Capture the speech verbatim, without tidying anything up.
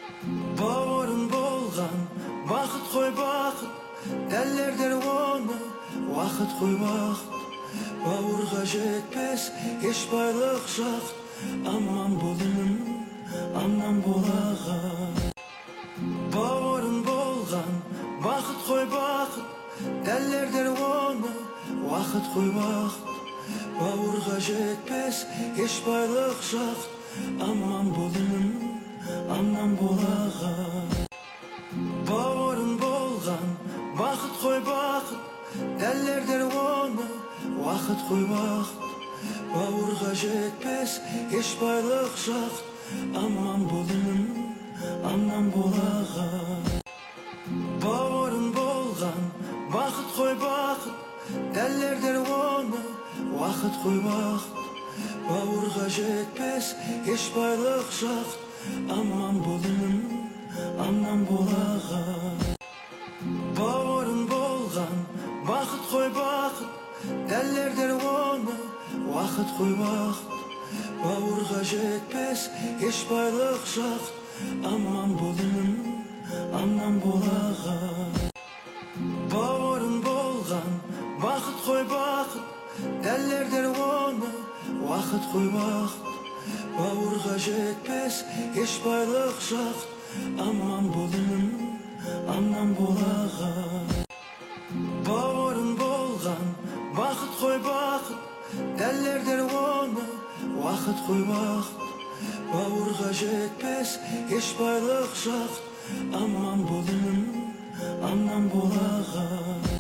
Бауырың болған бақыт қой бақыт, дәлелдер оны уақыт қой уақыт. Бауырға жетпес еш байлық шақ, аман болың, аман болаға. Бауырың болған бақыт қой бақыт, дәлелдер оны уақыт қой уақыт. Бауырға жетпес еш байлық шақ, аман болың, аман болаға. Бауырың болған бақыт қой бақыт, дәлелдер оны уақыт қой уақыт. Бауырға жетпес еш байлық шақ, аман болың, аман болаға. Бауырың болған бақыт қой бақыт, дәлелдер оны уақыт қой уақыт. Бауырға жетпес еш байлық шақ, аман болың, аман болаға. Бауырың болған бақыт қой бақыт, дәлелдер оны уақыт қой уақыт. Бауырға жетпес еш байлық шақ, аман болың, аман болаға. Бауырың болған бақыт қой бақыт, дәлелдер оны уақыт қой уақыт. Бауырға жетпес еш байлық шақ, аман болың, аман болаға. Бауырың болған бақыт қой бақыт, дәлелдер оны уақыт қой уақыт. Бауырға жетпес еш байлық шақ, аман болың, аман болаға.